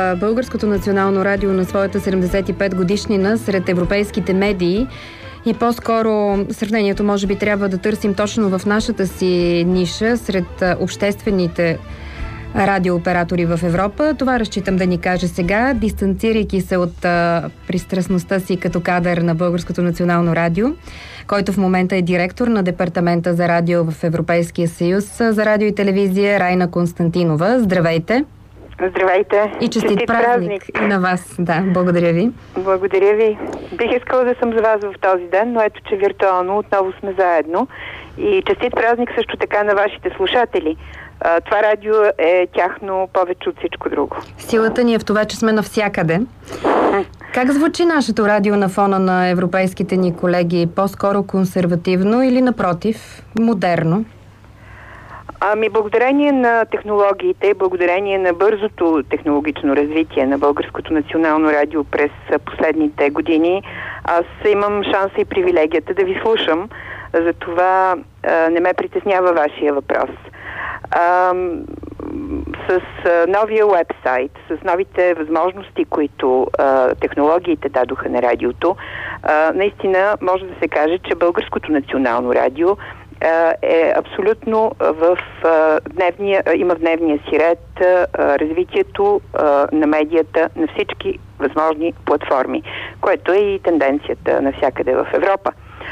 Българското национално радио на своята 75 годишнина сред европейските медии и по-скоро сравнението може би трябва да търсим точно в нашата си ниша сред обществените радиооператори в Европа. Това разчитам да ни каже сега, дистанцирайки се от пристрастността си като кадър на Българското национално радио, който в момента е директор на Департамента за радио в Европейския съюз за радио и телевизия Райна Константинова. Здравейте! Здравейте! И честит празник и на вас. Да, благодаря ви. Благодаря ви. Бих искала да съм за вас в този ден, но ето, че виртуално отново сме заедно. И честит празник също така на вашите слушатели. Това радио е тяхно повече от всичко друго. Силата ни е в това, че сме навсякъде. Как звучи нашето радио на фона на европейските ни колеги? По-скоро консервативно или напротив, модерно? Благодарение на технологиите, благодарение на бързото технологично развитие на Българското национално радио през последните години, аз имам шанса и привилегията да ви слушам. Затова не ме притеснява вашия въпрос. С новия уебсайт, с новите възможности, които технологиите дадоха на радиото, наистина може да се каже, че Българското национално радио е абсолютно има в дневния си ред развитието на медията на всички възможни платформи, което е и тенденцията навсякъде в Европа.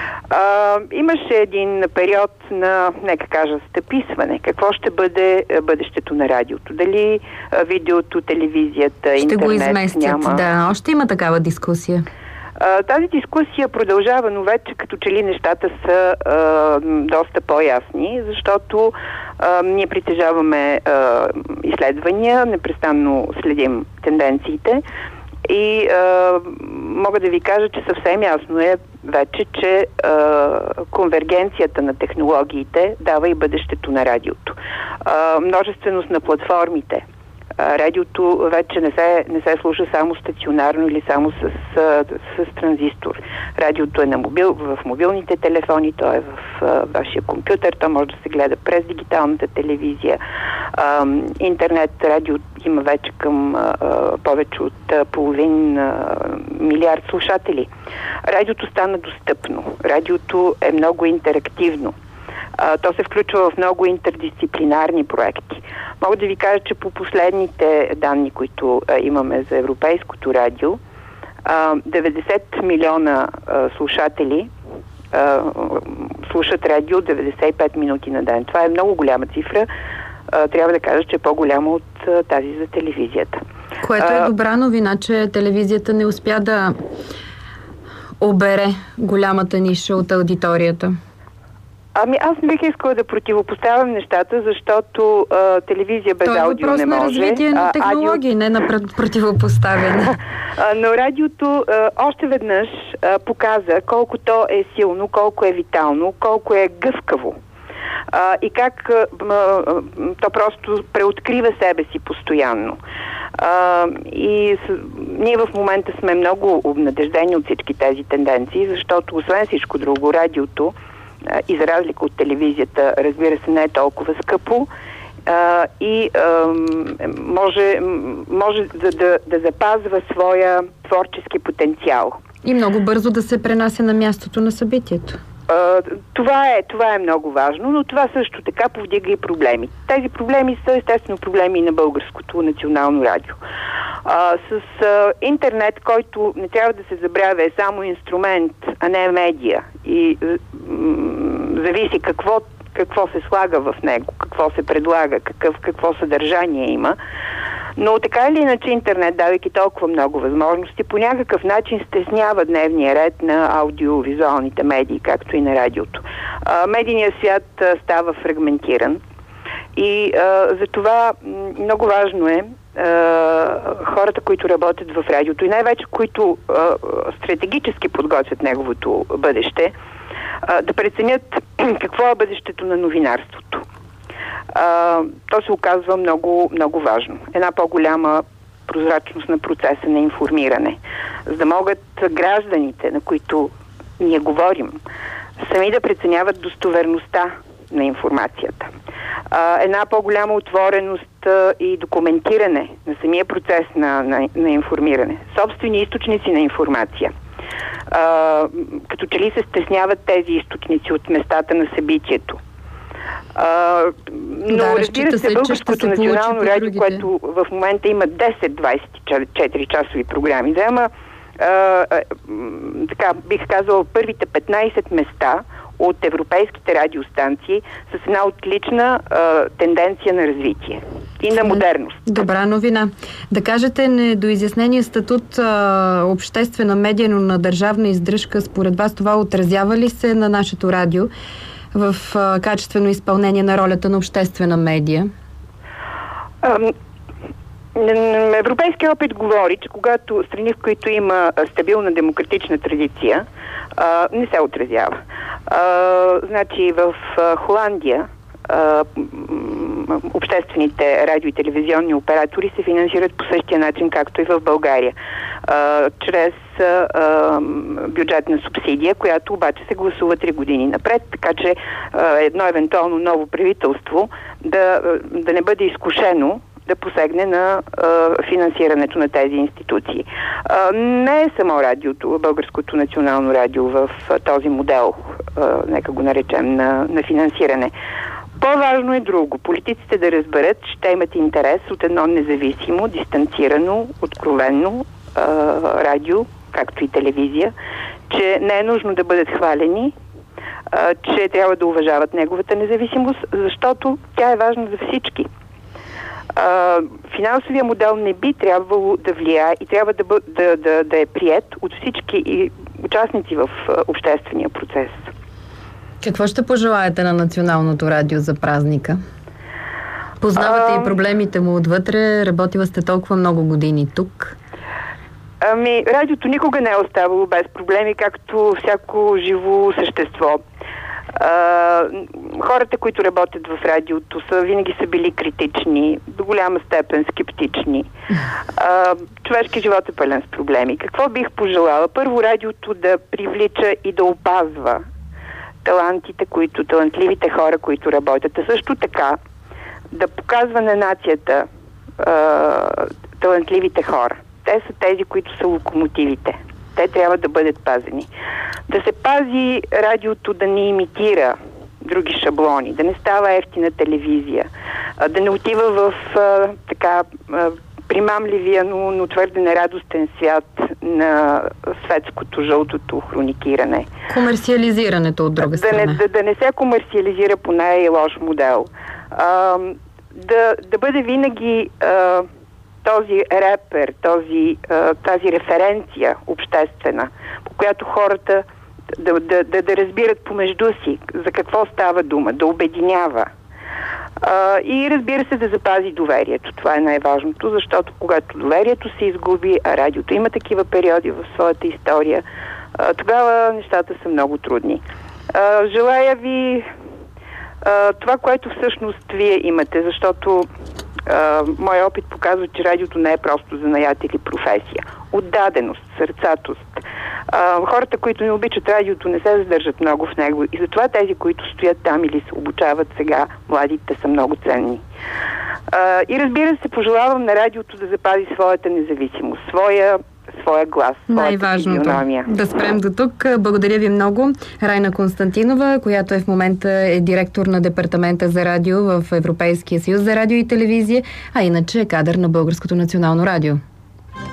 Имаше един период на, нека кажа, стъписване. Какво ще бъде бъдещето на радиото? Дали видеото, телевизията, ще интернет го изместят, няма... Да, още има такава дискусия. Тази дискусия продължава, но вече като че ли нещата са доста по-ясни, защото ние притежаваме изследвания, непрестанно следим тенденциите и мога да ви кажа, че съвсем ясно е вече, че конвергенцията на технологиите дава и бъдещето на радиото. Множественост на платформите. Радиото вече не се слуша само стационарно или само с транзистор. Радиото е в мобилните телефони, то е в вашия компютър, то може да се гледа през дигиталната телевизия. Интернет радио има вече към повече от половин милиард слушатели. Радиото стана достъпно. Радиото е много интерактивно. То се включва в много интердисциплинарни проекти. Мога да ви кажа, че по последните данни, които имаме за европейското радио, 90 милиона слушатели слушат радио 95 минути на ден. Това е много голяма цифра. Трябва да кажа, че е по-голяма от тази за телевизията. Което е добра новина, че телевизията не успя да обере голямата ниша от аудиторията. Аз не бих искала да противопоставям нещата, защото телевизия без аудио не може. Това е въпрос на развитие на технологии, не на противопоставяне. Но радиото още веднъж показа колко то е силно, колко е витално, колко е гъвкаво. И как то просто преоткрива себе си постоянно. Ние в момента сме много обнадеждени от всички тези тенденции, защото освен всичко друго, радиото и за разлика от телевизията, разбира се, не е толкова скъпо и може да запазва своя творчески потенциал. И много бързо да се пренася на мястото на събитието. Това е много важно, но това също така повдига и проблеми. Тези проблеми са естествено проблеми на Българското национално радио. С интернет, който не трябва да се забравя, е само инструмент, а не медия. И зависи какво се слага в него, какво се предлага, какво съдържание има. Но така или иначе интернет, давайки толкова много възможности, по някакъв начин стеснява дневния ред на аудиовизуалните медии, както и на радиото. Медийният свят става фрагментиран и затова много важно е хората, които работят в радиото и най-вече, които стратегически подготвят неговото бъдеще, да преценят какво е бъдещето на новинарството. То се оказва много, много важно. Една по-голяма прозрачност на процеса на информиране, за да могат гражданите, на които ние говорим, сами да преценяват достоверността на информацията. една по-голяма отвореност и документиране на самия процес на информиране, собствени източници на информация. Като че ли се стесняват тези източници от местата на събитието. Но разбира се, Българското национално радио, което в момента има 10-24 часови програми, да, ама така бих казала първите 15 места от европейските радиостанции с една отлична тенденция на развитие и на модерност. Добра новина. Да кажете, недоизяснения статут обществена медия, но на държавна издръжка, според вас това отразява ли се на нашето радио в качествено изпълнение на ролята на обществена медия? Европейския опит говори, че когато страни, в които има стабилна демократична традиция, не се отразява. Значи в Холандия обществените радио и телевизионни оператори се финансират по същия начин, както и в България. Чрез бюджетна субсидия, която обаче се гласува 3 години напред, така че едно евентуално ново правителство да не бъде изкушено да посегне на финансирането на тези институции. Не е само радиото, Българското национално радио в този модел, нека го наречем, на финансиране. По-важно е друго. Политиците да разберат, че те имат интерес от едно независимо, дистанцирано, откровенно радио, както и телевизия, че не е нужно да бъдат хвалени, че трябва да уважават неговата независимост, защото тя е важна за всички. Финансовия модел не би трябвало да влияе и трябва да е приет от всички участници в обществения процес. Какво ще пожелаете на Националното радио за празника? Познавате и проблемите му отвътре, работила сте толкова много години тук. Радиото никога не е оставало без проблеми, както всяко живо същество. Хората, които работят в радиото, винаги са били критични, до голяма степен скептични. Човешки живот е пълен с проблеми. Какво бих пожелала? Първо, радиото да привлича и да опазва талантливите хора, които работят. А също така да показва на нацията талантливите хора. Те са тези, които са локомотивите. Те трябва да бъдат пазени. Да се пази радиото да не имитира други шаблони, да не става евтина телевизия, да не отива в примамливия, но твърде нерадостен свят на светското, жълтото хроникиране. Комерциализирането от друга страна. Да не се комерциализира по най-лош модел. Да бъде винаги този репер, тази референция обществена, по която хората да разбират помежду си за какво става дума, да обединява. И разбира се да запази доверието. Това е най-важното, защото когато доверието се изгуби, а радиото има такива периоди в своята история, тогава нещата са много трудни. Желая ви това, което всъщност вие имате, защото моя опит показва, че радиото не е просто занаят или професия. Отдаденост, сърцатост. Хората, които не обичат радиото, не се задържат много в него и затова тези, които стоят там или се обучават сега, младите, са много ценни. И разбира се, пожелавам на радиото да запази своята независимост, своя глас, своята физиономия. Да спрем до тук. Благодаря ви много. Райна Константинова, която в момента е директор на Департамента за радио в Европейския съюз за радио и телевизия, а иначе е кадър на Българското национално радио.